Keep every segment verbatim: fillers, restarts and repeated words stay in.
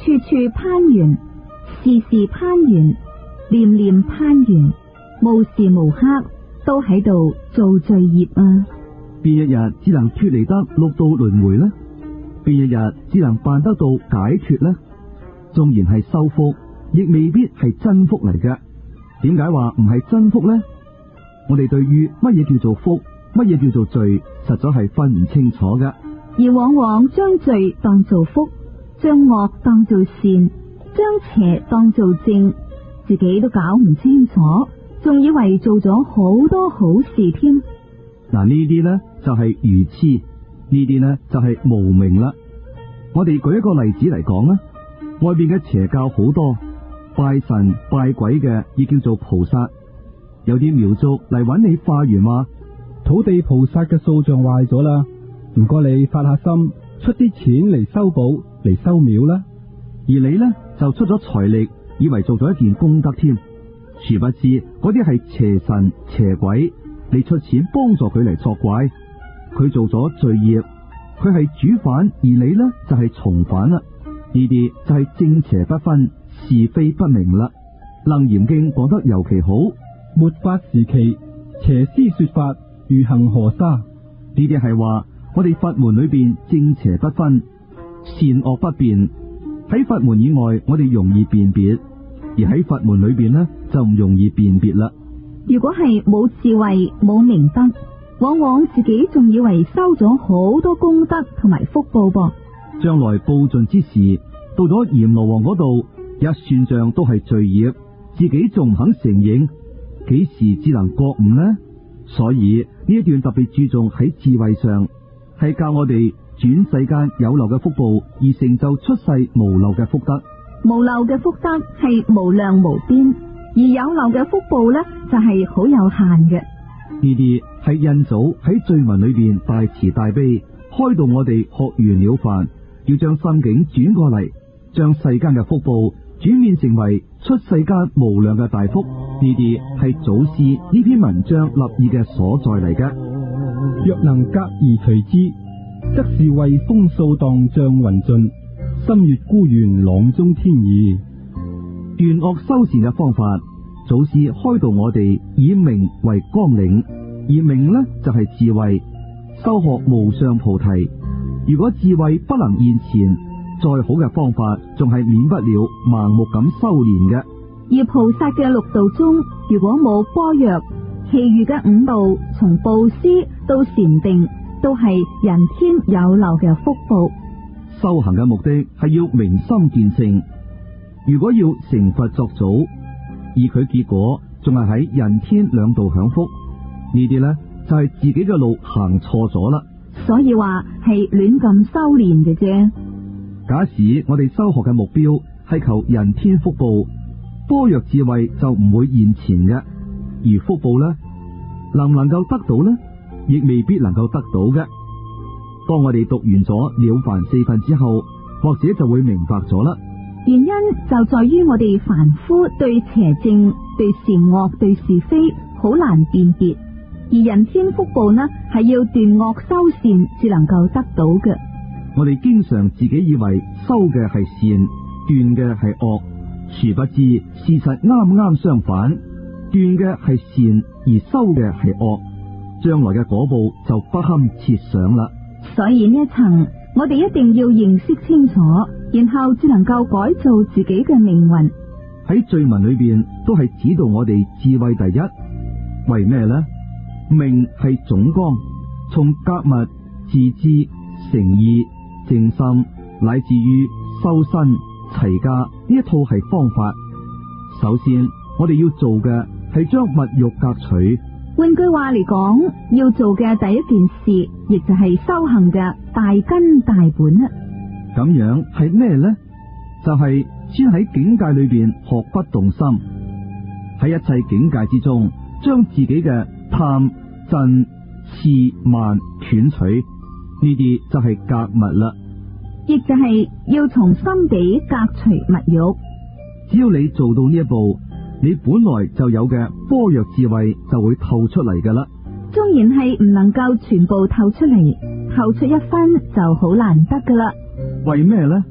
處處攀緣，事事攀緣，念念攀緣，無時無刻都喺度做罪業啊！ 邊一日只能脫離得六道輪迴呢？邊一日只能辦得到解脫呢？縱然係修福，亦未必係真福嚟嘅。點解話唔係真福呢？我哋對於乜嘢叫做福，乜嘢叫做罪，實在係分唔清楚嘅。 而往往將罪當做福，將惡當做善，將邪當做正，自己都搞唔清楚，仲以為做咗好多好事添。 嗱，呢啲呢就係愚痴，呢啲呢就係無明啦。我哋舉一個例子嚟講啦，外邊嘅邪教好多，拜神拜鬼嘅亦叫做菩薩。有啲苗族嚟揾你化緣話， 土地菩薩嘅塑像壞咗啦，唔該你發下心，出啲錢嚟修補嚟修廟啦。 而你呢就出咗財力，以為做咗一件功德添，殊不知嗰啲係邪神邪鬼，你出錢幫助佢嚟作怪，佢做咗罪業，佢係主犯，而你呢就係從犯啦。呢啲就係正邪不分，是非不明啦。楞嚴經講得尤其好， 末法時期，邪師說法，如恒河沙。 呢啲係話我哋法門裏邊正邪不分，善惡不辨。喺法門以外，我哋容易辨別，而喺法門裏邊呢，就唔容易辨別啦。 如果係冇智慧冇明德，往往自己仲以為收咗好多功德同埋福報噃。 將來報盡之時，到咗閻羅王嗰度，一算賬都係罪業，自己仲唔肯承認，幾時至能覺悟呢？所以呢一段特別注重喺智慧上，係教我哋轉世間有漏嘅福報，而成就出世無漏嘅福德。 無漏嘅福德係無量無邊，而有漏嘅福報呢，就係好有限嘅。 呢啲係印祖喺罪文裏邊大慈大悲，開導我哋學完了飯，要將心境轉過嚟，將世間嘅福報轉變成為出世間無量嘅大福。呢啲係祖師呢篇文章立意嘅所在嚟嘅。 若能隔而隨之，則是為風掃蕩障雲盡，心悅孤園朗中天意。 斷惡修善嘅方法，祖師開導我哋以明為綱領，而明呢就係、是、智慧，修學無上菩提。如果智慧不能現前，再好嘅方法仲係免不了盲目咁修煉嘅。 而菩薩嘅六道中，如果冇般若，其餘嘅五道從布施到禪定，都係人天有漏嘅福報。 修行嘅目的係要明心見性，如果要成佛作祖，而佢結果仲係喺人天兩道享福，呢啲呢就係、是、自己嘅路行錯咗啦。 所以話係亂咁修煉嘅啫。 假使我哋修學嘅目標係求人天福報，般若智慧就唔會現前嘅，而福報呢，能唔能夠得到呢？亦未必能夠得到嘅。當我哋讀完咗了凡四訓之後，或者就會明白咗啦。 原因就在於我哋凡夫對邪正、對善惡、對是非好難辨別，而人天福報呢，係要斷惡修善至能夠得到嘅。 我哋經常自己以為修嘅係善，斷嘅係惡，殊不知事實啱啱相反，斷嘅係善而修嘅係惡，將來嘅果報就不堪設想啦。 所以呢一層我哋一定要認識清楚，然後只能夠改造自己嘅命運。 喺罪文裏邊都係指導我哋智慧第一，為咩呢？命係總綱，從格物、自知、誠意、正心，乃至於修身齊家呢一套係方法。首先我哋要做嘅係將物欲革除。 換句話嚟講，要做嘅第一件事，亦就係修行嘅大根大本啦。 咁樣係咩呢？就係、是、先喺境界裏邊學不動心，喺一切境界之中，將自己嘅貪、嗔、痴、慢斷取，呢啲就係格物啦。 亦就係要從心底革除物欲。 只要你做到呢一步，你本來就有嘅般若智慧就會透出嚟噶啦。 縱然係唔能夠全部透出嚟，透出一分就好難得噶啦。 為咩呢？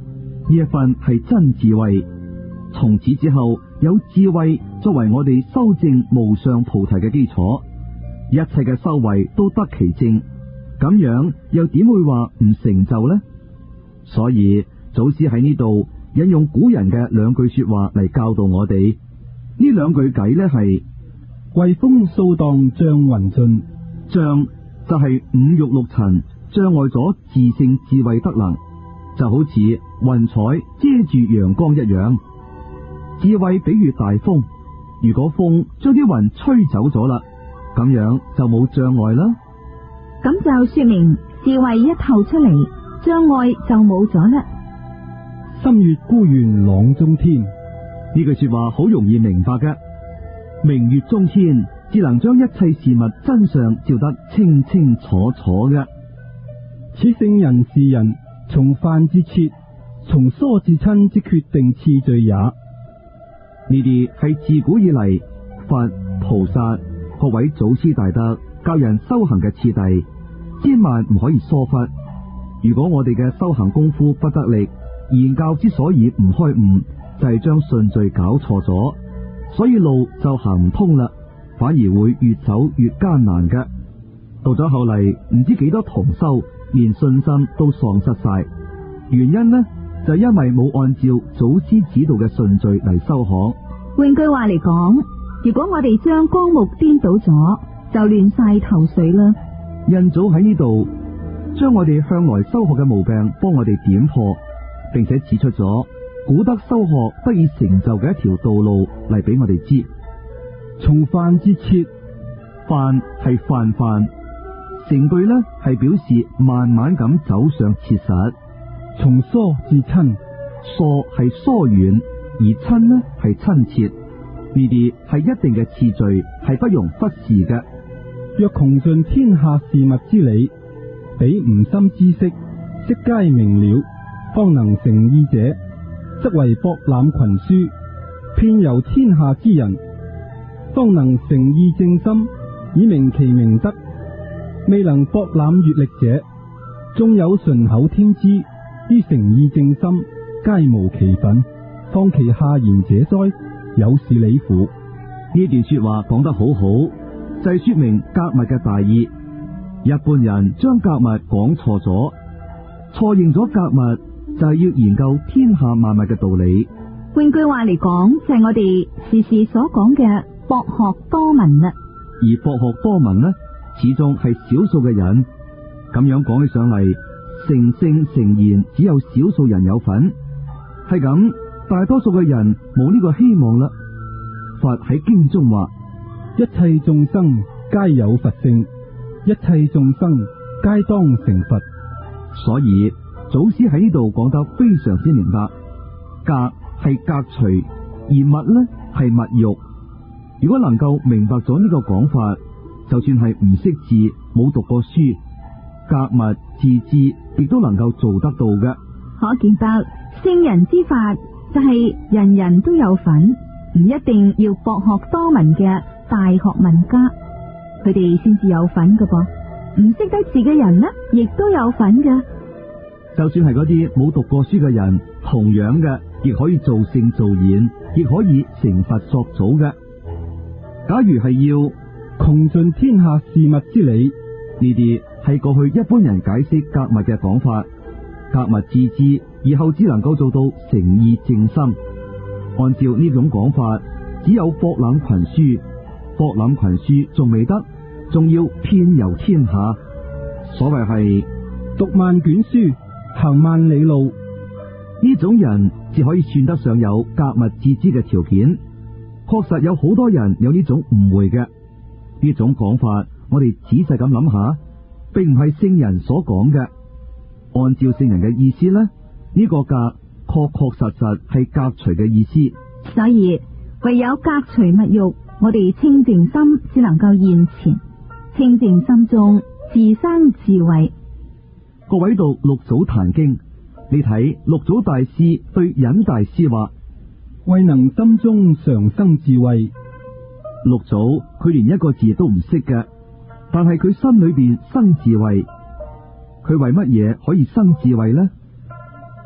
呢一份係真智慧。從此之後，有智慧作為我哋修證無上菩提嘅基礎，一切嘅修為都得其正，咁樣又點會話唔成就呢？所以祖師喺呢度引用古人嘅兩句說話嚟教導我哋。呢兩句偈呢係惠風掃蕩障雲盡， 障就係五欲六塵障礙咗自性智慧德能，就好似雲彩遮住陽光一樣。智慧比喻大風，如果風將啲雲吹走咗啦，咁樣就冇障礙啦。 咁就說明智慧一透出嚟，障礙就冇咗啦。 心月孤懸朗中天， 呢句說話好容易明白嘅。明月中天，只能將一切事物真相照得清清楚楚嘅。 此聖人是人，從梵至切，從疏至親之決定次序也。 呢啲係自古以嚟佛菩薩各位祖師大德教人修行嘅次第，千萬唔可以疏忽。如果我哋嘅修行功夫不得力，言教之所以唔開悟，就係將順序搞錯咗，所以路就行唔通啦，反而會越走越艱難嘅。到咗後嚟，唔知幾多同修連信心都喪失晒，原因呢？就因為冇按照祖師指導嘅順序嚟修學。 換句話嚟講，如果我哋將綱目顛倒咗，就亂晒頭緒啦。 印祖喺呢度將我哋向來修學嘅毛病幫我哋點破，並且指出咗古德修學得以成就嘅一條道路嚟俾我哋知。 從梵至切， 梵係泛泛，成句呢係表示慢慢咁走上切實。 從疏至親， 疏係疏遠，而親呢係親切，呢啲係一定嘅次序，係不容忽視嘅。 若窮盡天下事物之理，比吾心之識，悉皆明了，方能成義者，則為博覽群書，遍遊天下之人，方能成義正心，以明其明德。未能博覽閱歷者，縱有順口天資，於誠意正心，皆無其份，況其下言者哉？有是理乎？ 呢段說話講得好好，就係、是、說明格物嘅大義。一般人將格物講錯咗，錯認咗格物就係要研究天下萬物嘅道理。 換句話嚟講，就係、是、我哋時時所講嘅博學多聞啦。 而博學多聞呢，始終係少數嘅人。咁樣講起上嚟，成聖成賢只有少數人有份，係咁，大多數嘅人冇呢個希望啦。佛喺經中話： 一切眾生皆有佛性，一切眾生皆當成佛。 所以祖師喺呢度講得非常之明白，格係格除，而物呢係物欲。如果能夠明白咗呢個講法，就算係唔識字、冇讀過書，格物致知亦都能夠做得到嘅。 可見得聖人之法就係人人都有份，唔一定要博學多聞嘅大學問家，佢哋先至有份㗎噃。唔識得字嘅人呢，亦都有份嘅。 就算係嗰啲冇讀過書嘅人，同樣嘅亦可以做聖做賢，亦可以成佛作祖嘅。假如係要窮盡天下事物之理， 呢啲係過去一般人解釋格物嘅講法。格物致知，以後只能夠做到誠意正心。按照呢種講法，只有博覽群書，博覽群書仲未得，仲要遍遊天下。所謂係讀萬卷書，行萬里路， 呢種人只可以算得上有格物致知嘅條件。確實有好多人有呢種誤會嘅。呢種講法，我哋仔細咁諗下，並唔係聖人所講嘅。按照聖人嘅意思呢，呢、呢個格確確實實係格除嘅意思。 所以唯有格除物欲，我哋清淨心先能夠現前。清淨心中自生智慧。 各位讀六祖壇經，你睇六祖大師對忍大師話： 慧能心中常生智慧。 六祖佢連一個字都唔識嘅，但係佢心裏邊生智慧。佢為乜嘢可以生智慧呢？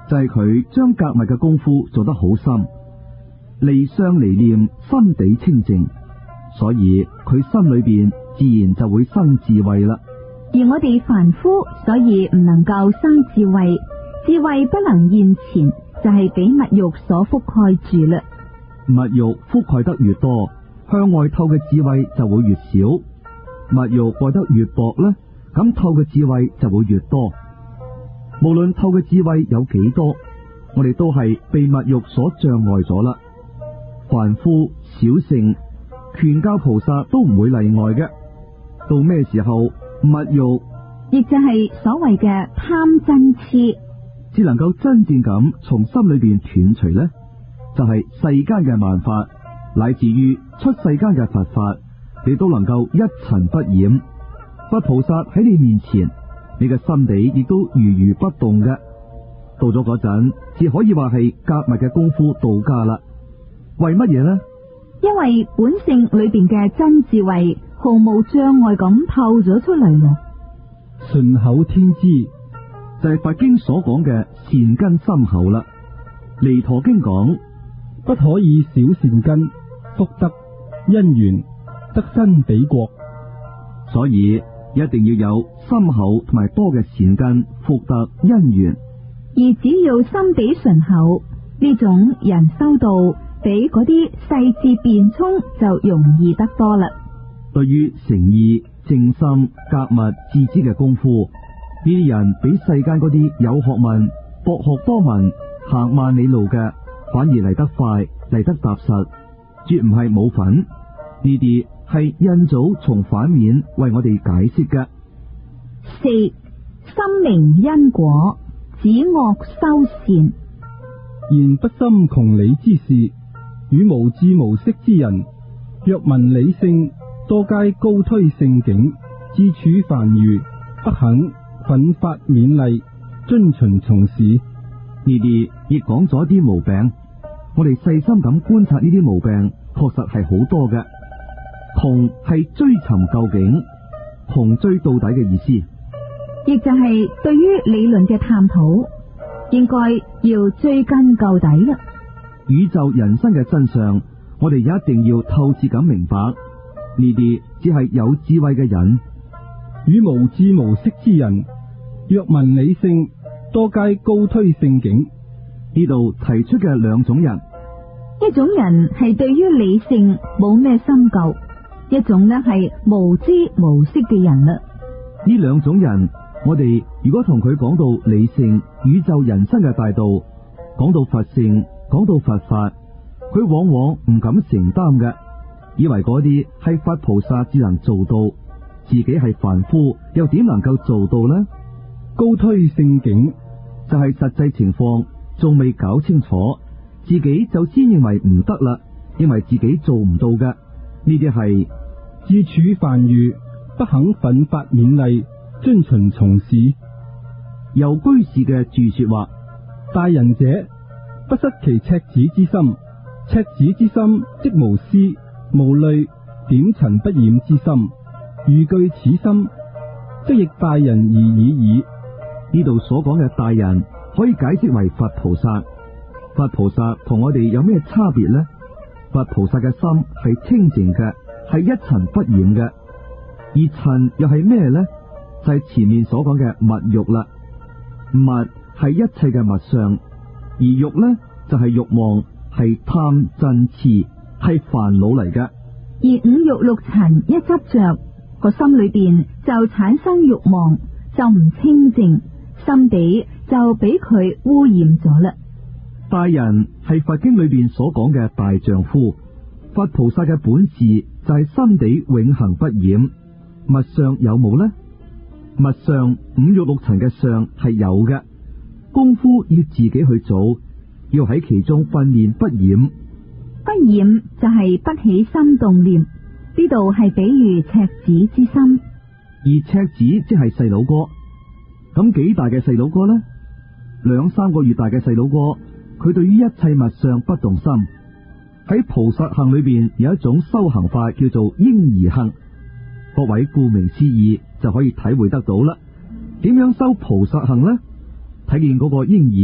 就係佢將格物嘅功夫做得好深，離相離念，心地清淨，所以佢心裏邊自然就會生智慧啦。 而我哋凡夫所以唔能夠生智慧，智慧不能現前，就係俾物欲所覆蓋住啦。 物欲覆蓋得越多，向外透嘅智慧就會越少；物欲蓋得越薄呢，咁透嘅智慧就會越多。無論透嘅智慧有幾多，我哋都係被物欲所障礙咗啦。凡夫、小聖、權教菩薩都唔會例外嘅。到咩時候物欲， 亦就係所謂嘅貪嗔癡， 只能夠真正咁從心裏邊斷除呢？就係、是、世間嘅萬法，乃至於出世間嘅佛法，你都能夠一塵不染。佛菩薩喺你面前，你嘅心地亦都如如不動嘅。到咗嗰陣，只可以話係格物嘅功夫到家啦。為乜嘢呢？ 因為本性裏邊嘅真智慧毫無障礙咁透咗出嚟咯。 順口天知就係佛經所講嘅善根深厚啦。彌陀經講， 不可以小善根福德因緣得身彼國， 所以一定要有深厚同埋多嘅善根福德因緣。 而只要心地純厚，呢種人修道比嗰啲細緻辯聰就容易得多啦。 對於誠意、正心、格物、致知嘅功夫，呢啲人比世間嗰啲有學問、博學多聞、行萬里路嘅，反而嚟得快，嚟得踏實，絕唔係冇份。呢啲係印祖從反面為我哋解釋嘅。 四、心明因果，止惡修善。 言不心窮理之事，與無智無識之人，若聞理性，多皆高推聖境，自處凡愚，不肯奮發勉勵，遵循從事。 呢啲亦講咗一啲毛病，我哋細心咁觀察呢啲毛病，確實係好多嘅。窮係追尋究竟，窮追到底嘅意思， 亦就係對於理論嘅探討，應該要追根究底啦。 宇宙人生嘅真相，我哋一定要透徹咁明白。呢啲只係有智慧嘅人， 與無智無識之人，若聞理性，多皆高推聖境。 呢度提出嘅兩種人， 一種人係對於理性冇咩深究，一種呢係無知無識嘅人啦。 呢兩種人，我哋如果同佢講到理性、宇宙人生嘅大道，講到佛性，講到佛法，佢往往唔敢承擔嘅，以為嗰啲係佛菩薩只能做到，自己係凡夫又點能夠做到呢？ 高推聖境就係實際情況仲未搞清楚，自己就先認為唔得啦，因為自己做唔到嘅。呢啲係自處凡愚，不肯奮發勉勵，遵循從事。 由居士嘅注說話， 大人者不失其赤子之心，赤子之心即無私無慮點塵不染之心，如具此心，即亦大人而已矣。 呢度所講嘅大人可以解釋為佛菩薩。佛菩薩同我哋有咩差別呢？佛菩薩嘅心係清淨嘅，係一塵不染嘅，而塵又係咩呢？就係、是、前面所講嘅物欲啦。物係一切嘅物相，而欲呢就係、是、欲望，係貪嗔癡，係煩惱嚟嘅。 而五欲六塵一執着，個心裏邊就產生欲望，就唔清淨，心地就俾佢污染咗啦。 大人係佛經裏邊所講嘅大丈夫，佛菩薩嘅本事就係心地永恆不染。物相有冇呢？物相五欲六塵嘅相係有嘅，功夫要自己去做，要喺其中訓練不染。 不染就係不起心動念，呢度係比喻赤子之心。 而赤子即係細佬哥，咁幾大嘅細佬哥呢？兩三個月大嘅細佬哥，佢對於一切物相不動心。喺菩薩行裏邊有一種修行法叫做嬰兒行，各位顧名思義就可以體會得到啦。點樣修菩薩行呢？睇見嗰個嬰兒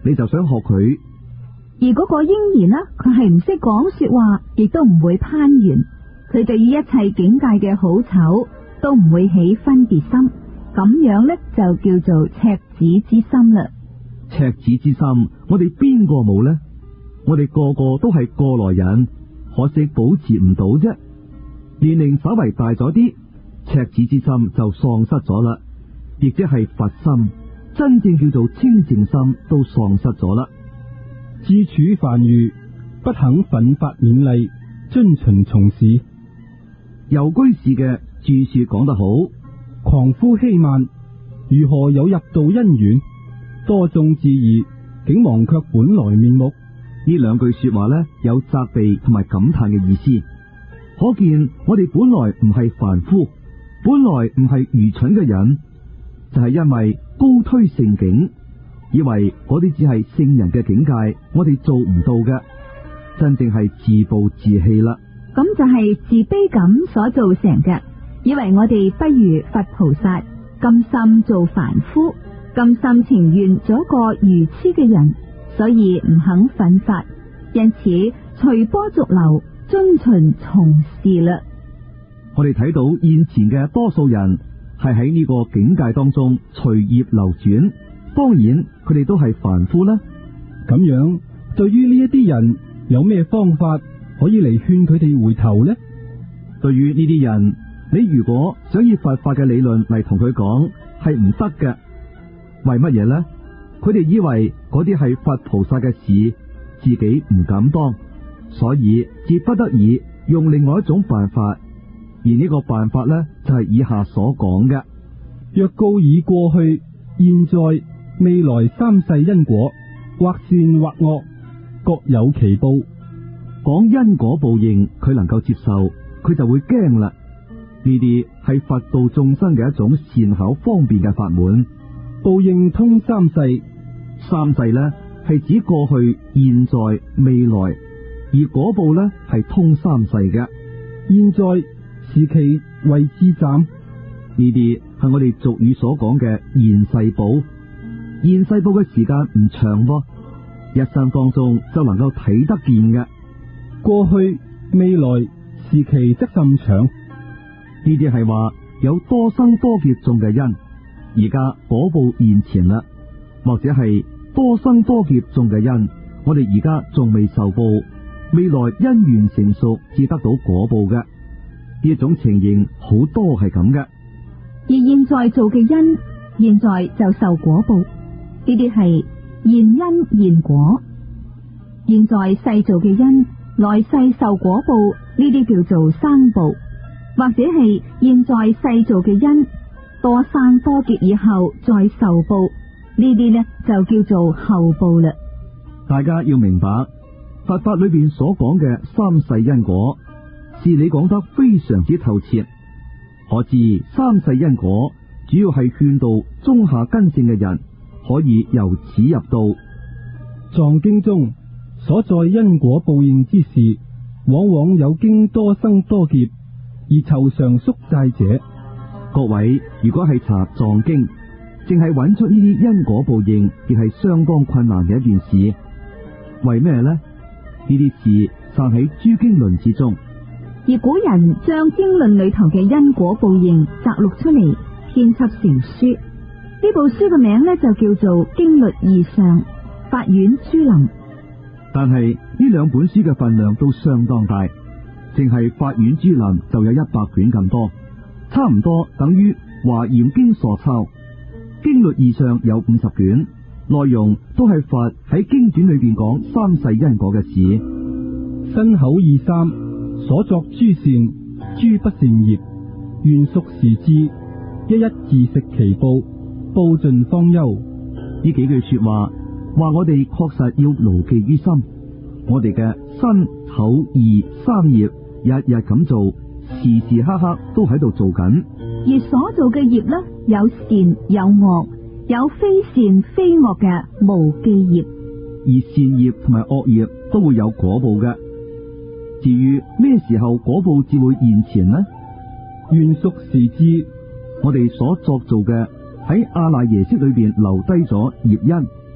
你就想學佢。 而嗰個嬰兒呢，佢係唔識講說話，亦都唔會攀緣，佢對於一切境界嘅好醜都唔會起分別心，咁樣呢，就叫做赤子之心啦。 赤子之心，我哋邊個冇呢？我哋個個都係過來人，可惜保持唔到啫。年齡稍為大咗啲，赤子之心就喪失咗啦，亦即係佛心，真正叫做清淨心都喪失咗啦。 自處凡遇，不肯奮發勉勵，遵循從事。 遊居士嘅注說講得好， 狂呼欺慢，如何有入道因緣？多眾自疑，竟忘卻本來面目。 呢兩句說話呢，有責備同埋感嘆嘅意思，可見我哋本來唔係凡夫，本來唔係愚蠢嘅人，就係因為高推聖境，以為嗰啲只係聖人嘅境界，我哋做唔到嘅，真正係自暴自棄啦。 咁就係自卑感所造成嘅，以為我哋不如佛菩薩，甘心做凡夫，甘心情願做一個愚痴嘅人，所以唔肯奮發，因此隨波逐流，遵循從事啦。 我哋睇到現前嘅多數人係喺呢個境界當中隨業流轉，當然佢哋都係凡夫啦。 咁樣對於呢一啲人有咩方法可以嚟勸佢哋回頭呢？ 對於呢啲人，你如果想以佛法嘅理論嚟同佢講，係唔得嘅。為乜嘢呢？佢哋以為嗰啲係佛菩薩嘅事，自己唔敢當，所以至不得已用另外一種辦法。而呢個辦法呢，就係以下所講嘅： 若告以過去、現在、未來三世因果，或善或惡，各有其報。 講因果報應，佢能夠接受，佢就會驚啦。呢啲係佛度眾生嘅一種善巧方便嘅法門。 報應通三世， 三世呢係指過去、現在、未來，而果報呢係通三世嘅。 現在時期為至暫， 呢啲係我哋俗語所講嘅現世報。現世報嘅時間唔長噃，一生當中就能夠睇得見嘅。 過去、未來時期則甚長。 呢啲係話有多生多劫種嘅因，而家果報現前啦，或者係多生多劫種嘅因，我哋而家仲未受報，未來因緣成熟至得到果報嘅。呢種情形好多係咁嘅。 而現在做嘅因，現在就受果報，呢啲係現因現果。現在世做嘅因，來世受果報，呢啲叫做生報。或者係現在世做嘅因，多生多劫以後再受報，呢啲呢就叫做後報啦。 大家要明白，佛法裏邊所講嘅三世因果，是你講得非常之透徹。可知三世因果主要係勸導中下根性嘅人可以由此入道。 藏經中所在因果報應之事，往往有經多生多劫而酬償宿債者。 各位如果係查藏經，淨係揾出呢啲因果報應，亦係相當困難嘅一件事。為咩呢？呢啲事散喺諸經論之中， 而古人將經論裏頭嘅因果報應摘錄出嚟，編輯成書。呢部書嘅名呢，就叫做《經律義上》，法苑珠林。 但係呢兩本書嘅分量都相當大，淨係法苑珠林就有一百卷咁多，差唔多等於華嚴經所抄。經律義上有五十卷，內容都係佛喺經卷裏邊講三世因果嘅事。 身口意三所作諸善諸不善業，願屬時至，一一自食其報，報盡方休。 呢幾句說話話我哋確實要牢記於心，我哋嘅身口意三業日日咁做，時時刻刻都喺度做緊。 而所做嘅業呢，有善有惡，有非善非惡嘅無記業。 而善業同埋惡業都會有果報嘅。至於咩時候果報至會現前呢？ 願屬時至， 我哋所作做嘅喺阿賴耶識裏邊留低咗業因，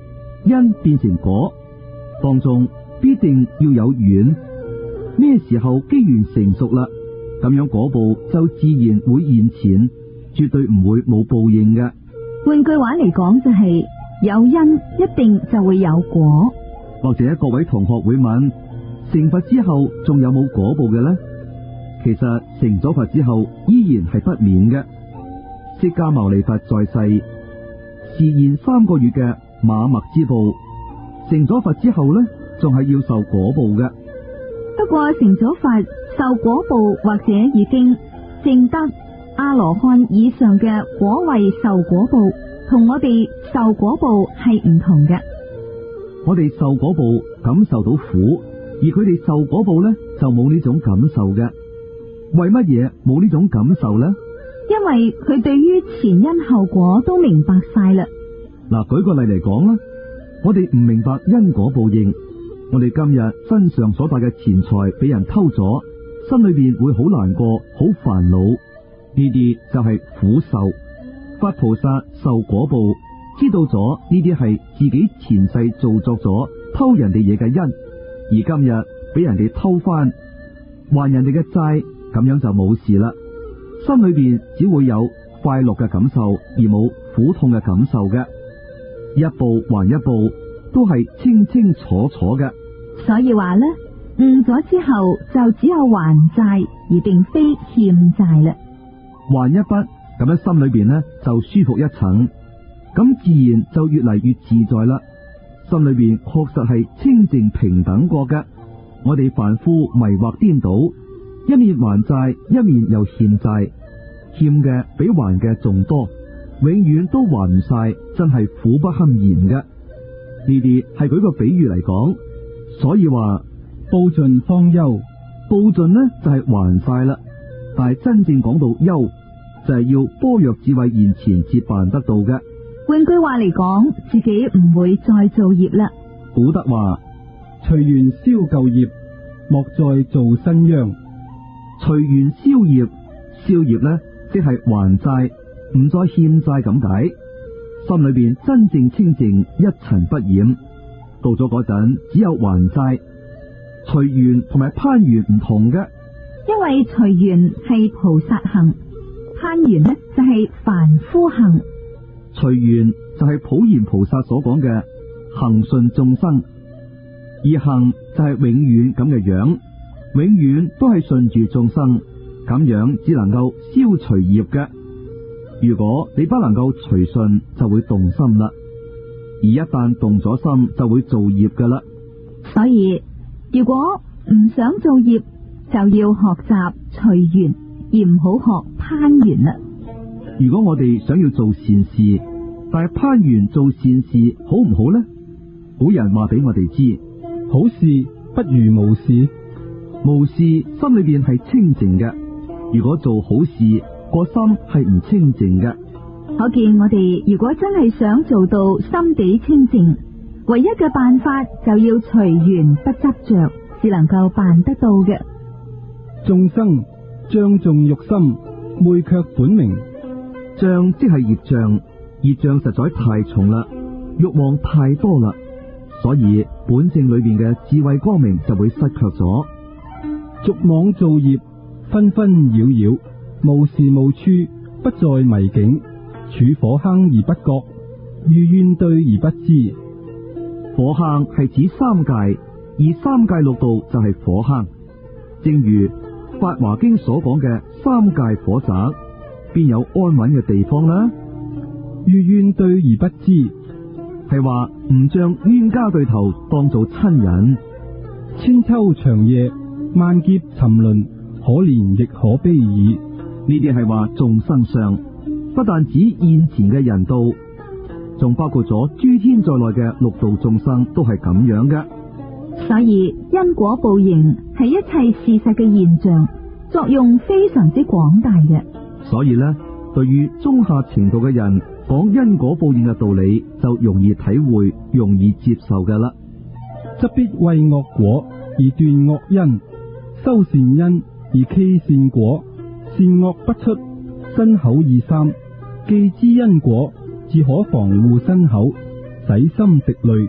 因變成果，當中必定要有緣。咩時候機緣成熟啦，咁樣果報就自然會現前，絕對唔會冇報應嘅。 換句話嚟講就係、是、有因一定就會有果。 或者各位同學會問，成佛之後仲有冇果報嘅呢？其實成咗佛之後依然係不免嘅。釋迦牟尼佛在世示現三個月嘅馬麥之報，成咗佛之後呢，仲係要受果報嘅。 不過成咗佛受果報或者已經證得阿羅漢以上嘅果位受果報，同我哋受果報係唔同嘅。 我哋受果報感受到苦，而佢哋受果報呢，就冇呢種感受嘅。為乜嘢冇呢種感受呢？ 因為佢對於前因後果都明白晒啦。 嗱，舉個例嚟講啦，我哋唔明白因果報應，我哋今日身上所帶嘅錢財俾人偷咗，心裏邊會好難過，好煩惱，呢啲就係苦受。佛菩薩受果報，知道咗呢啲係自己前世做作咗偷人哋嘢嘅因，而今日俾人哋偷翻，還人哋嘅債，咁樣就冇事啦。心裏邊只會有快樂嘅感受，而冇苦痛嘅感受嘅。一報還一報，都係清清楚楚嘅。 所以話呢，悟咗之後就只有還債，而並非欠債啦。 還一筆，咁樣心裏邊呢就舒服一層，咁自然就越嚟越自在啦。心裏邊確實係清淨平等過嘅。我哋凡夫迷惑顛倒，一面還債，一面又欠債，欠嘅比還嘅仲多，永遠都還唔晒，真係苦不堪言嘅。呢啲係舉個比喻嚟講，所以話報盡方休， 報盡呢就係還晒啦，但係真正講到休，就係要般若智慧現前至辦得到嘅。 換句話嚟講，自己唔會再做業啦。 古德話： 隨緣消舊業，莫再做新殃。 隨緣消業，消業呢即係還債，唔再欠債咁解。心裏邊真正清淨，一塵不染。到咗嗰陣，只有還債。隨緣同埋攀緣唔同嘅， 因為隨緣係菩薩行，攀緣呢就係凡夫行。 隨緣就係普賢菩薩所講嘅行順眾生，而行就係永遠咁嘅樣，永遠都係順住眾生，咁樣只能夠消除業嘅。如果你不能夠隨順，就會動心啦，而一旦動咗心，就會造業噶啦。 所以如果唔想造業，就要學習隨緣，而唔好學攀緣啦。 如果我哋想要做善事，但係攀緣做善事好唔好呢？古人話俾我哋知， 好事不如無事。 無事心裏邊係清淨嘅，如果做好事，個心係唔清淨嘅。 可見我哋如果真係想做到心地清淨，唯一嘅辦法就要隨緣不執着，只能夠辦得到嘅。 眾生障重欲心，昧卻本名。 障即係業障，業障實在太重啦，欲望太多啦，所以本性裏邊嘅智慧光明就會失卻咗。 逐妄造業，紛紛擾擾，無時無處不在迷境，處火坑而不覺，遇怨對而不知。 火坑係指三界，而三界六道就係火坑。正如《法華經》所講嘅三界火宅，邊有安穩嘅地方呢？ 遇怨對而不知， 係話唔將冤家對頭當做親人。 千秋長夜，萬劫沉淪，可憐亦可悲矣。 呢啲係話眾生相，不但指現前嘅人道，仲包括咗諸天在內嘅六道眾生都係咁樣嘅。 所以因果報應係一切事實嘅現象，作用非常之廣大嘅。 所以呢，對於中下程度嘅人講因果報應嘅道理，就容易體會，容易接受嘅啦。 則必為惡果而斷惡因，修善因而期善果，善惡不出，身口意三，既知因果，自可防護身口，洗心滌慮。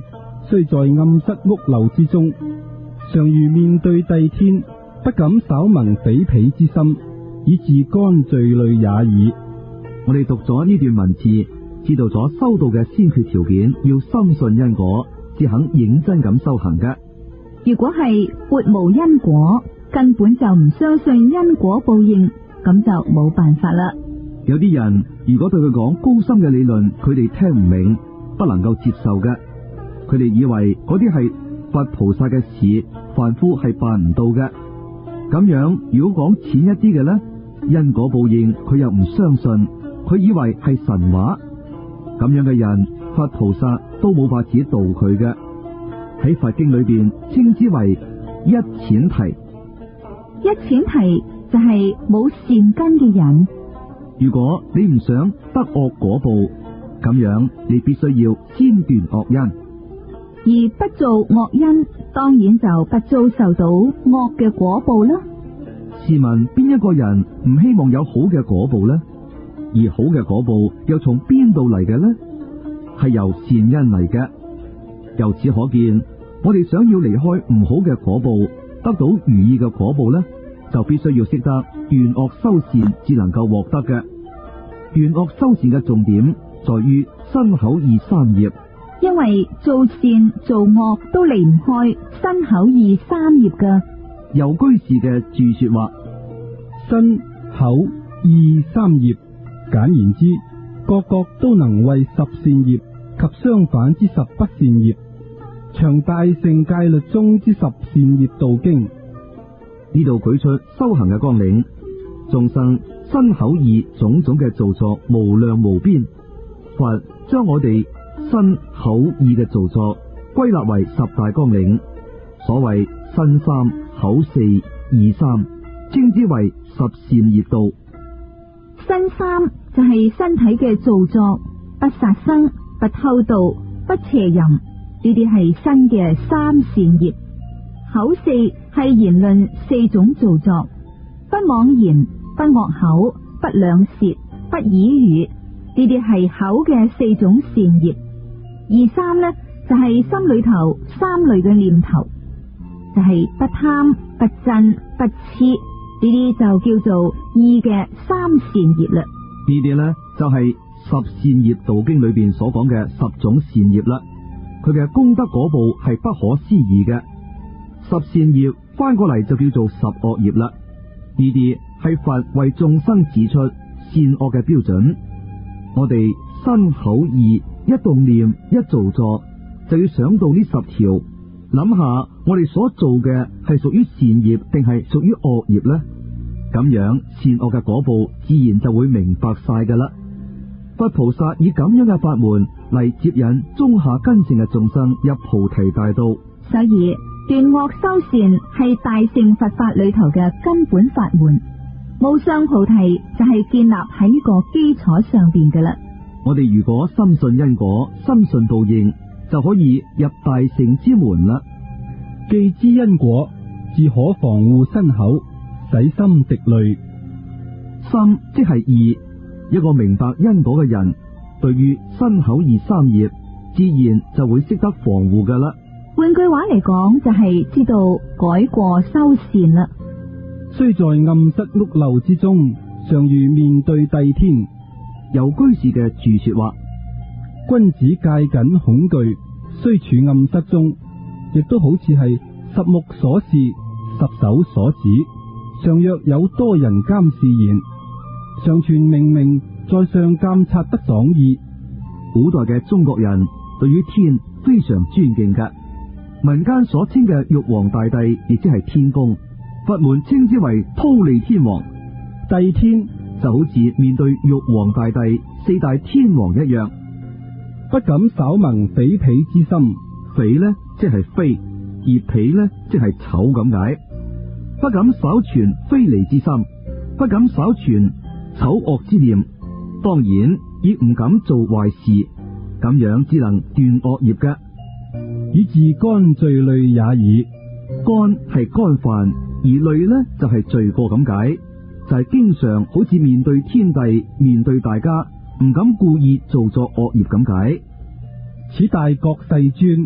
雖在暗室屋漏之中，常如面對帝天，不敢稍萌匪鄙之心，以自乾罪累也已。 我哋讀咗呢段文字，知道咗修道嘅先決條件，要深信因果，至肯認真咁修行嘅。 如果係撥無因果，根本就唔相信因果報應，咁就冇辦法啦。 有啲人如果對佢講高深嘅理論，佢哋聽唔明，不能夠接受嘅。佢哋以為嗰啲係佛菩薩嘅事，凡夫係辦唔到嘅。咁樣如果講淺一啲嘅呢，因果報應佢又唔相信，佢以為係神話。咁樣嘅人，佛菩薩都冇法子度佢嘅。喺佛經裏邊稱之為一淺提。 一淺提就係冇善根嘅人。 如果你唔想得惡果報，咁樣你必須要先斷惡因， 而不做惡因，當然就不遭受到惡嘅果報啦。 試問邊一個人唔希望有好嘅果報呢？而好嘅果報又從邊度嚟嘅呢？係由善因嚟嘅。由此可見，我哋想要離開唔好嘅果報，得到如意嘅果報呢，就必須要識得斷惡修善，至能夠獲得嘅。斷惡修善嘅重點在於身口意三業， 因為做善做惡都離唔開身口意三業嘅。 由居士嘅注說話： 身口意三業，簡言之，各各都能為十善業及相反之十不善業，詳大乘戒律中之十善業道經。 呢度舉出修行嘅綱領，眾生身口意種種嘅造作無量無邊，佛將我哋身口意嘅造作歸納為十大綱領，所謂身三口四意三，稱之為十善業道。 身三就係身體嘅造作，不殺生、不偷盜、不邪淫，呢啲係身嘅三善業。口四係言論四種造作，不妄言、不惡口、不兩舌、不綺語，呢啲係口嘅四種善業。二三呢就係、是、心裏頭三類嘅念頭，就係、是、不貪、不瞋、不痴，呢啲就叫做意嘅三善業啦。 呢啲呢就係、是、十善業道經裏邊所講嘅十種善業啦。佢嘅功德果報係不可思議嘅。十善業翻過嚟就叫做十惡業啦。呢啲係佛為眾生指出善惡嘅標準。我哋身口意一動念一造作，就要想到呢十條，諗下我哋所做嘅係屬於善業定係屬於惡業呢？咁樣善惡嘅果報自然就會明白晒噶啦。佛菩薩以咁樣嘅法門嚟接引中下根性嘅眾生入菩提大道， 所以斷惡修善係大乘佛法裏頭嘅根本法門。無上菩提就係建立喺呢個基礎上邊嘅啦。 我哋如果深信因果，深信報應，就可以入大乘之門啦。 既知因果，自可防護身口，使心滌慮。 心即係意，一個明白因果嘅人，對於身口意三業，自然就會識得防護噶啦。 換句話嚟講，就係、是、知道改過修善啦。 雖在暗室屋漏之中，常如面對帝天。 由居士嘅注說話： 君子戒緊恐懼，雖處暗室中，亦都好似係十目所視，十手所指。常若有多人監視言，常傳明明在上監察得爽意。 古代嘅中國人對於天非常尊敬嘅，民間所稱嘅玉皇大帝亦即係天公，佛門稱之為忉利天王。 帝天就好似面對玉皇大帝四大天王一樣， 不敢稍萌匪鄙之心。 匪呢即係非，而鄙呢即係醜咁解。不敢稍存非離之心，不敢稍存醜惡之念，當然亦唔敢做壞事，咁樣只能斷惡業嘅。 以自乾罪累也已。 乾係乾犯，而累呢就係罪過咁解，就係、是、經常好似面對天地，面對大家，唔敢故意做作惡業咁解。 此大覺世尊，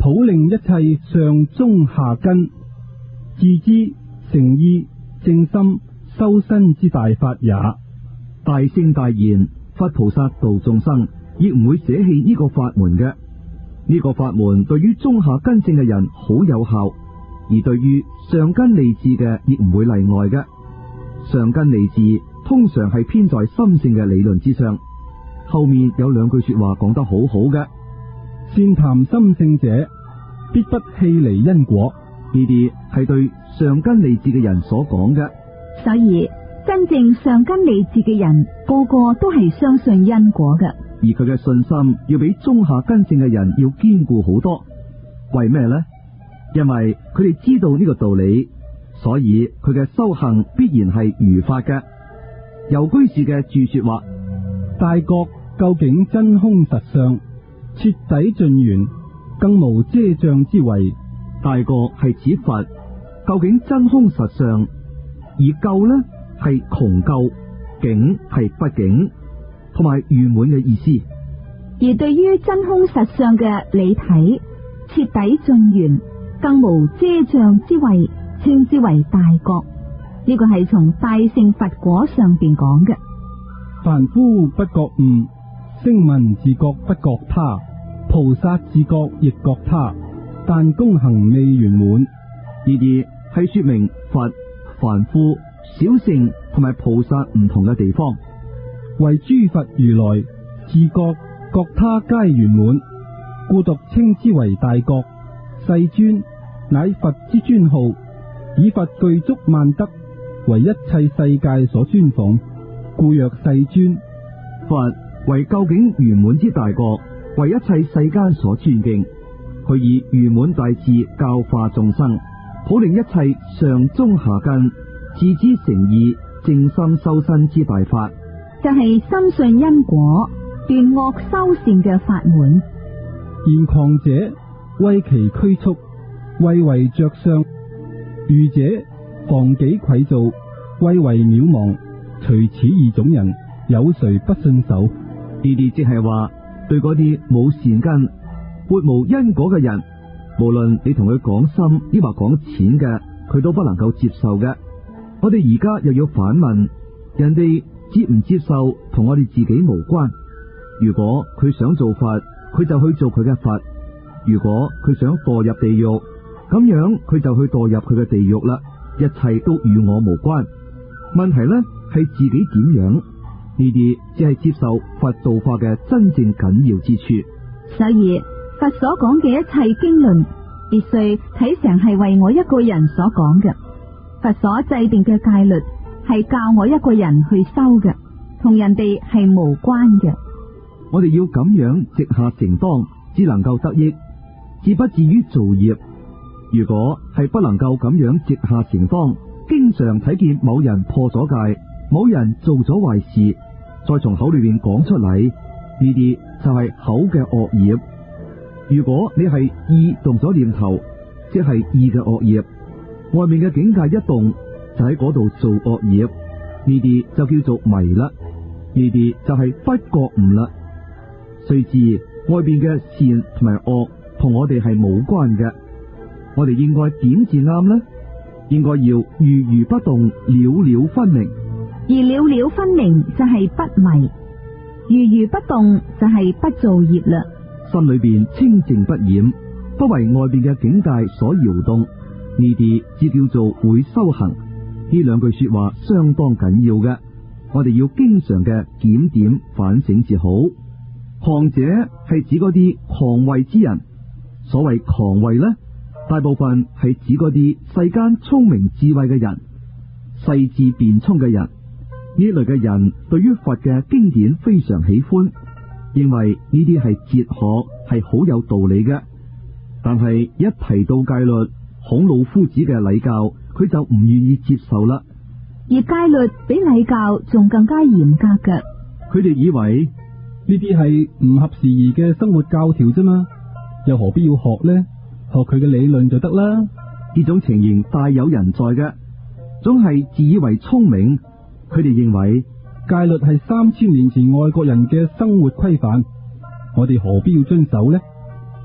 普令一切上中下根自知誠意正心修身之大法也。 大聖大賢，佛菩薩度眾生，亦唔會捨棄呢個法門嘅。呢個法門對於中下根性嘅人好有效，而對於上根利智嘅亦唔會例外嘅。上根利智通常係偏在心性嘅理論之上。後面有兩句說話講得好好嘅， 善談心性者，必不棄離因果。 呢啲係對上根利智嘅人所講嘅。 所以真正上根利智嘅人，個個都係相信因果嘅。 而佢嘅信心要比中下根性嘅人要堅固好多。為咩呢？因為佢哋知道呢個道理，所以佢嘅修行必然係如法嘅。游居士嘅注說話： 大覺究竟真空實相，徹底盡圓，更無遮障之謂。 大覺係指佛，究竟真空實相，而究呢係窮究，境係不境，同埋圓滿嘅意思。 而對於真空實相嘅理體，徹底盡圓，更無遮障之謂，稱之為大覺。呢個係從大乘佛果上邊講嘅。 凡夫不覺悟，聲聞自覺不覺他，菩薩自覺亦覺他，但功行未圓滿。 呢啲係說明佛、凡夫、小乘同埋菩薩唔同嘅地方。 為諸佛如來自覺覺他皆圓滿，故獨稱之為大覺。世尊乃佛之尊號，以佛具足萬德，為一切世界所尊奉，故曰世尊。 佛為究竟圓滿之大覺，為一切世間所尊敬。佢以圓滿大智教化眾生，普令一切上中下根自知誠意正心修身之大法， 就係深信因果斷惡修善嘅法門。 言狂者為其拘束，為為着相；愚者防己愧造，為為渺茫。除此二種人，有誰不信守？ 呢啲即係話，對嗰啲冇善根、活無因果嘅人，無論你同佢講心抑或講淺嘅，佢都不能夠接受嘅。我哋而家又要反問，人哋接唔接受同我哋自己無關。如果佢想做佛，佢就去做佢嘅佛；如果佢想墮入地獄，咁樣佢就去墮入佢嘅地獄啦。一切都與我無關。問題呢係自己點樣？呢啲只係接受佛道化嘅真正緊要之處。 所以佛所講嘅一切經論，必須睇成係為我一個人所講嘅。佛所制定嘅戒律係教我一個人去修嘅，同人哋係無關嘅。 我哋要咁樣直下承當，只能夠得益，至不至於造業。如果係不能夠咁樣直下承當，經常睇見某人破咗戒，某人做咗壞事，再從口裏邊講出嚟，呢啲就係口嘅惡業。如果你係意動咗念頭，即係意嘅惡業，外面嘅境界一動，就喺嗰度做惡業，呢啲就叫做迷啦，呢啲就係不覺悟啦。須知外邊嘅善同埋惡同我哋係冇關嘅，我哋應該點至啱呢？應該要如如不動，了了分明。 而了了分明就係不迷，如如不動就係不造業啦。 心裏邊清淨不染，不為外邊嘅境界所搖動，呢啲只叫做會修行。呢兩句說話相當緊要嘅，我哋要經常嘅檢點反省至好。狂者係指嗰啲狂慧之人，所謂狂慧呢，大部分係指嗰啲世間聰明智慧嘅人，細致辯聰嘅人。呢類嘅人對於佛嘅經典非常喜歡，認為呢啲係哲學，係好有道理嘅。但係一提到戒律，孔老夫子嘅禮教，佢就唔願意接受啦。 而戒律比禮教仲更加嚴格嘅， 佢哋以為呢啲係唔合時宜嘅生活教條啫嘛，又何必要學呢？學佢嘅理論就得啦。 呢種情形大有人在嘅，總係自以為聰明。佢哋認為戒律係三千年前外國人嘅生活規範，我哋何必要遵守呢？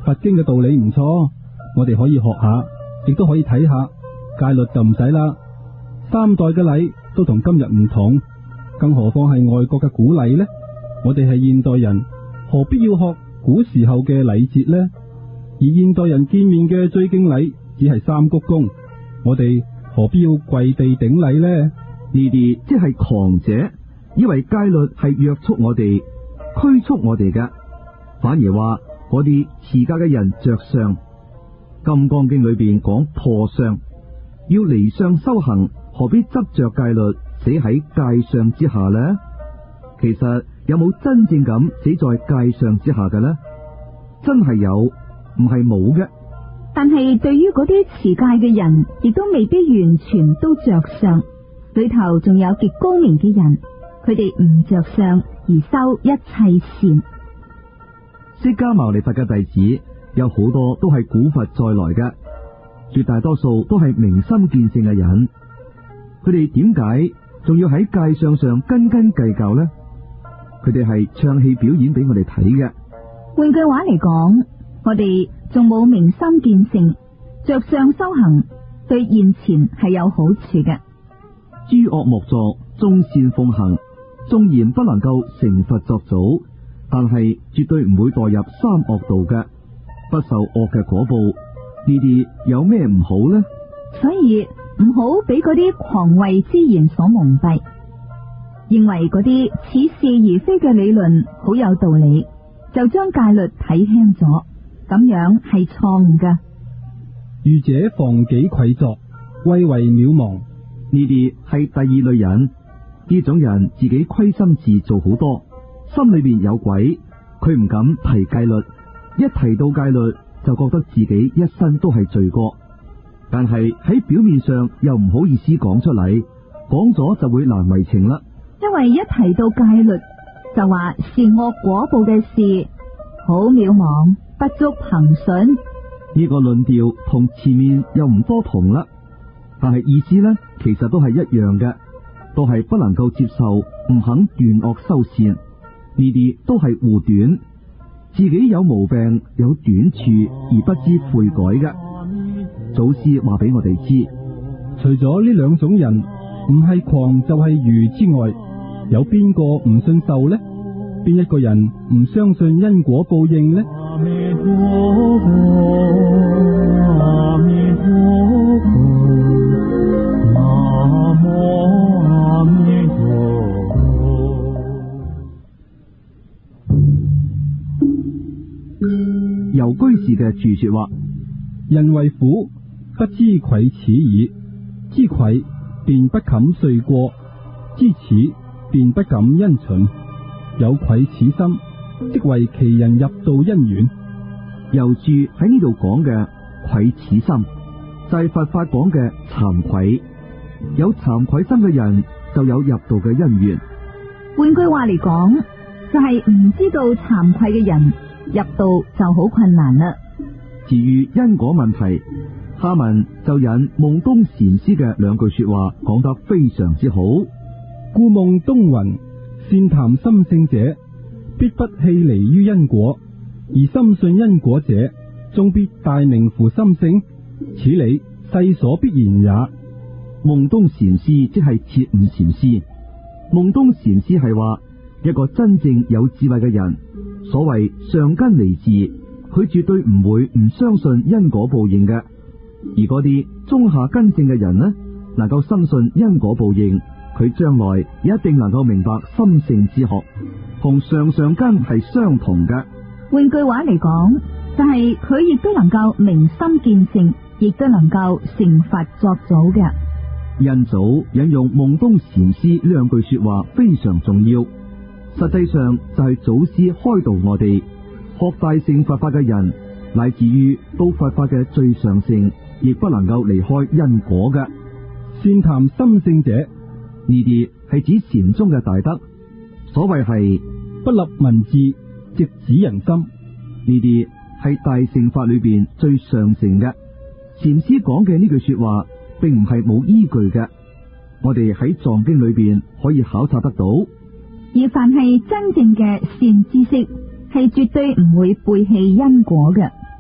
佛經嘅道理唔錯，我哋可以學下，亦都可以睇下。戒律就唔使啦，三代嘅禮都同今日唔同，更何況係外國嘅古禮呢？我哋係現代人，何必要學古時候嘅禮節呢？而現代人見面嘅最敬禮只係三鞠躬，我哋何必要跪地頂禮呢？ 呢啲即係狂者，以為戒律係約束我哋、拘束我哋嘅，反而話嗰啲持戒嘅人着相。金剛經裏邊講破相，要離相修行，何必執着戒律，死喺戒相之下呢？其實有冇真正咁死在戒相之下嘅呢？真係有，唔係冇嘅。 但係對於嗰啲持戒嘅人，亦都未必完全都着相，裏頭仲有極高明嘅人，佢哋唔着相而修一切善。 釋迦牟尼佛嘅弟子有好多都係古佛再來嘅，絕大多數都係明心見性嘅人。佢哋點解仲要喺戒相上斤斤計較呢？佢哋係唱戲表演俾我哋睇嘅。 換句話嚟講，我哋仲冇明心見性，着相修行對現前係有好處嘅。 諸惡莫作，眾善奉行，縱然不能夠成佛作祖，但係絕對唔會墮入三惡道嘅，不受惡嘅果報。呢啲有咩唔好呢？ 所以唔好俾嗰啲狂慧之言所蒙蔽，認為嗰啲似是而非嘅理論好有道理，就將戒律睇輕咗，咁樣係錯誤㗎。 愚者防己愧作，畏為渺茫。 呢啲係第二類人，呢種人自己虧心事做好多，心裏邊有鬼，佢唔敢提戒律，一提到戒律就覺得自己一生都係罪過，但係喺表面上又唔好意思講出嚟，講咗就會難為情啦。 因為一提到戒律，就話善惡果報嘅事好渺茫，不足憑信。 呢個論調同前面又唔多同啦，但係意思呢，其實都係一樣嘅，都係不能夠接受，唔肯斷惡修善，呢啲都係護短，自己有毛病有短處而不知悔改嘅。祖師話俾我哋知， 除咗呢兩種人，唔係狂就係愚之外，有邊個唔信受呢？邊一個人唔相信因果報應呢？ 阿彌陀佛，阿彌陀佛，南無阿彌陀佛。 由居士嘅注說話： 人為苦，不知愧恥矣；知愧，便不敢遂過；知恥，便不敢因循。有愧恥心，即為其人入道因緣。 由住喺呢度講嘅愧恥心，就係、是、佛法講嘅慚愧。有慚愧心嘅人，就有入道嘅因緣。 換句話嚟講，就係、是、唔知道慚愧嘅人入道就好困難啦。 至於因果問題，下文就引夢東禪師嘅兩句說話講得非常之好。 故夢東云：善談心性者，必不氣離於因果；而深信因果者，終必大明乎心性。此理世所必然也。 夢東禪師即係徹悟禪師。夢東禪師係話一個真正有智慧嘅人，所謂上根利智，佢絕對唔會唔相信因果報應嘅。而嗰啲中下根性嘅人呢，能夠深信因果報應，佢將來一定能夠明白心性之學，同上上根係相同嘅。 換句話嚟講，就係佢亦都能夠明心見性，亦都能夠成佛作祖嘅。 印祖引用夢東禪師呢兩句說話非常重要，實際上就係祖師開導我哋學大乘佛法嘅人，乃至於到佛法嘅最上乘，亦不能夠離開因果嘅。 善談心性者， 呢啲係指禪宗嘅大德，所謂係不立文字，直指人心。 呢啲係大乘法裏邊最上乘嘅。禪師講嘅呢句說話，並唔係冇依據嘅，我哋喺藏經裏邊可以考察得到。 而凡係真正嘅善知識，係絕對唔會背棄因果嘅。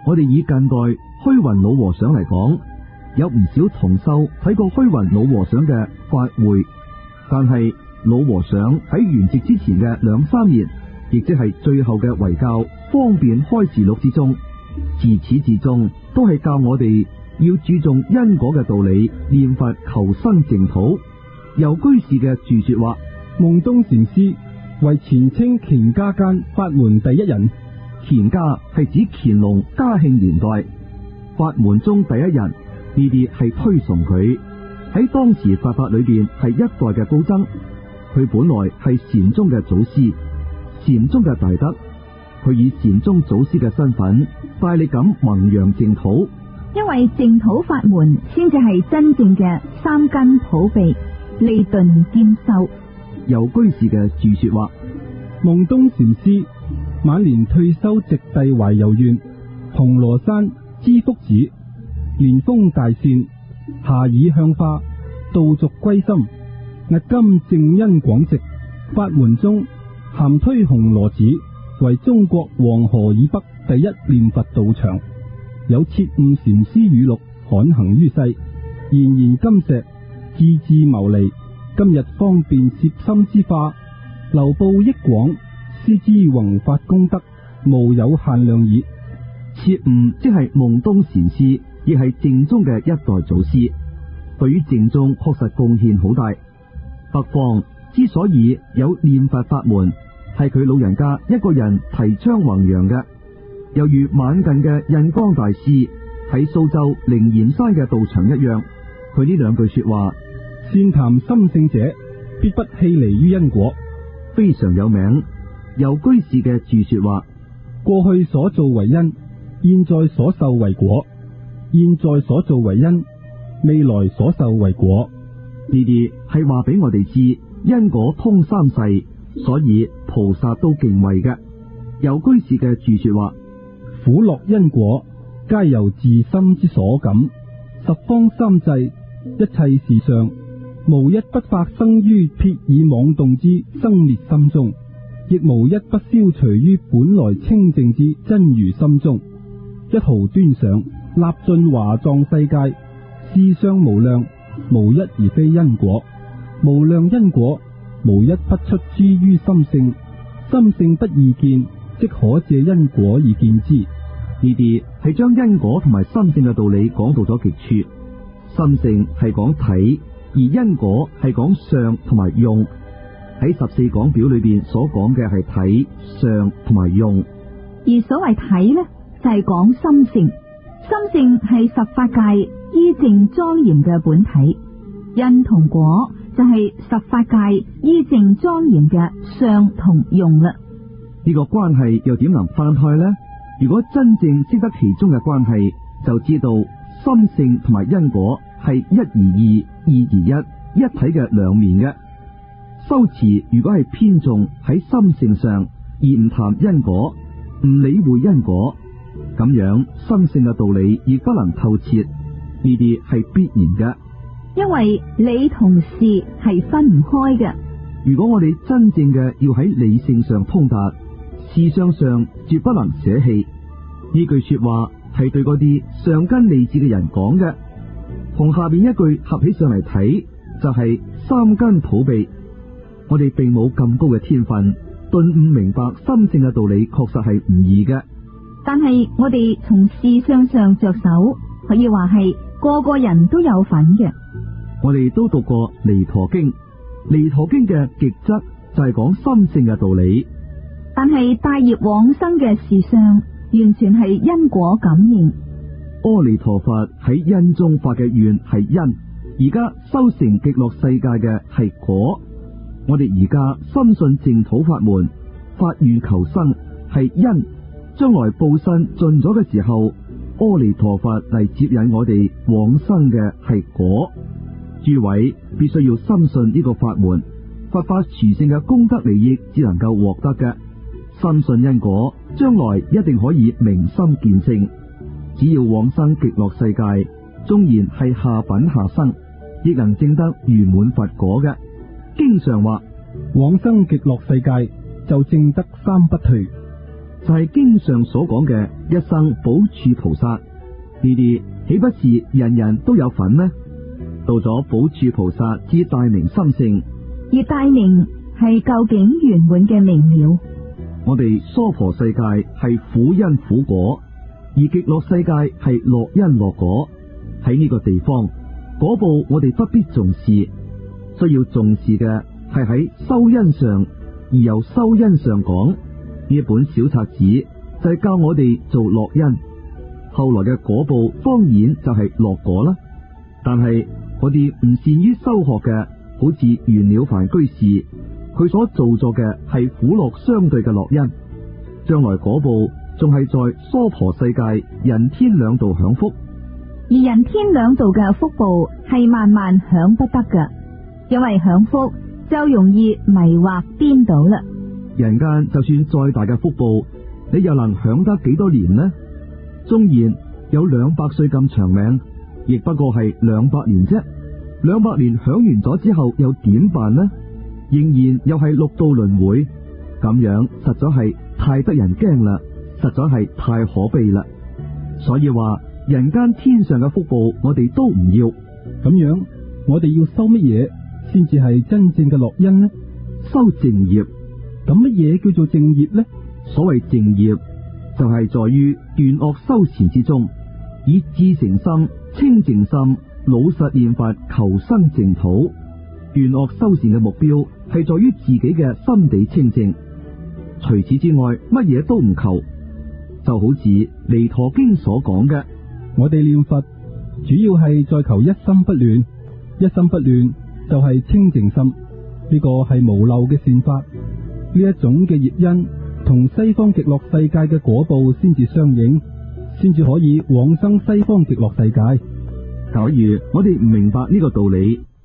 我哋以近代虛雲老和尚嚟講，有唔少同修睇過虛雲老和尚嘅法會，但係老和尚喺圓寂之前嘅兩三年，亦即係最後嘅遺教方便開示錄之中，自始至終都係教我哋要注重因果嘅道理，念佛求生淨土。由居士嘅注說話， 夢東禪師為前清乾嘉間法門第一人， 乾嘉係指乾隆嘉慶年代，法門中第一人，呢啲係推崇佢喺當時佛法裏邊係一代嘅高僧。佢本來係禪宗嘅祖師，禪宗嘅大德，佢以禪宗祖師嘅身份大力咁弘揚淨土， 因為淨土法門先至係真正嘅三根普被，利鈍兼修。 由居士嘅注說話， 夢東禪師晚年退休直隸懷柔縣紅螺山知福寺，蓮峰大善，下以向化，道俗歸心，迄今正因廣植，法門中咸推紅螺寺為中國黃河以北第一念佛道場，有徹悟禪師語錄罕行於世，言言金石，字字牟利，今日方便攝心之化，流布益廣，師之宏法功德無有限量矣。 徹悟即係夢東禪師，亦係淨宗嘅一代祖師，對於淨宗確實貢獻好大。北方之所以有念佛法門，係佢老人家一個人提倡弘揚嘅。猶如晚近嘅印光大師喺蘇州靈岩山嘅道場一樣，佢呢兩句說話， 善談心性者，必不氣離於因果， 非常有名。由居士嘅注說話， 過去所做為因，現在所受為果；現在所做為因，未來所受為果。 呢啲係話俾我哋知，因果通三世，所以菩薩都敬畏嘅。由居士嘅注說話， 苦樂因果皆由自心之所感，十方三際一切事上，無一不發生於撇耳妄動之生烈心中，亦無一不消除於本來清淨之真如心中。一毫端上，立盡華藏世界，事相無量，無一而非因果，無量因果，無一不出諸於心性。心性不易見，即可借因果而見之。 呢啲係將因果同埋心性嘅道理講到咗極處。心性係講體，而因果係講相同埋用。喺十四講表裏邊所講嘅係體、相同埋用。 而所謂體呢，就係講心性。心性係十法界依正莊嚴嘅本體，因同果就係十法界依正莊嚴嘅相同用啦。 呢個關係又點能分開呢？如果真正識得其中嘅關係，就知道心性同埋因果係一而二、二而一，一體嘅兩面嘅。修持如果係偏重喺心性上，而唔談因果，唔理會因果，咁樣心性嘅道理亦不能透徹，呢啲係必然嘅。 因為理同事係分唔開嘅。 如果我哋真正嘅要喺理性上通達，事相上絕不能捨棄。呢句說話係對嗰啲上根利智嘅人講嘅，同下邊一句合起上嚟睇，就係、是、三根普被。我哋並冇咁高嘅天分，頓悟明白心性嘅道理，確實係唔易嘅。 但係我哋從事相上着手，可以話係個個人都有份嘅。 我哋都讀過《彌陀經》，《彌陀經》嘅極則就係講心性嘅道理。 但係帶業往生嘅事相，完全係因果感應。 阿彌陀佛喺因中發嘅願係因，而家修成極樂世界嘅係果。我哋而家深信淨土法門，發願求生係因，將來報身盡咗嘅時候，阿彌陀佛嚟接引我哋往生嘅係果。諸位必須要深信呢個法門，佛法殊勝嘅功德利益只能夠獲得嘅。深信因果，將來一定可以明心見性。只要往生極樂世界，縱然係下品下生，亦能證得圓滿佛果嘅。經常話往生極樂世界就證得三不退， 就係經上所講嘅一生補處菩薩，呢啲豈不是人人都有份咩？到咗補處菩薩之大明心性， 而大明係究竟圓滿嘅明了。 我哋娑婆世界係苦因苦果，而極樂世界係樂因樂果。喺呢個地方，果報我哋不必重視，需要重視嘅係喺修因上，而由修因上講，呢本小冊子就係教我哋做樂因，後來嘅果報當然就係樂果啦。但係嗰啲唔善於修學嘅，好似袁了凡居士，佢所做作嘅係苦樂相對嘅樂因，將來果報仲係在娑婆世界人天兩道享福。 而人天兩道嘅福報係萬萬享不得嘅，因為享福就容易迷惑顛倒啦。 人間就算再大嘅福報，你又能享得幾多年呢？縱然有兩百歲咁長命，亦不過係兩百年啫。兩百年享完咗之後又點辦呢？仍然又係六道輪迴，咁樣實在係太得人驚啦，實在係太可悲啦。所以話人間天上嘅福報我哋都唔要。 咁樣我哋要修乜嘢先至係真正嘅樂因呢？ 修正業。 咁乜嘢叫做正業呢？ 所謂正業就係在於斷惡修善之中，以至誠心、清淨心、老實念佛求生淨土。斷惡修善嘅目標係在於自己嘅心地清淨，除此之外乜嘢都唔求。就好似彌陀經所講嘅， 我哋念佛主要係在求一心不亂，一心不亂就係清淨心，呢個係無漏嘅善法。呢一種嘅業因同西方極樂世界嘅果報先至相應，先至可以往生西方極樂世界。 假如我哋唔明白呢個道理，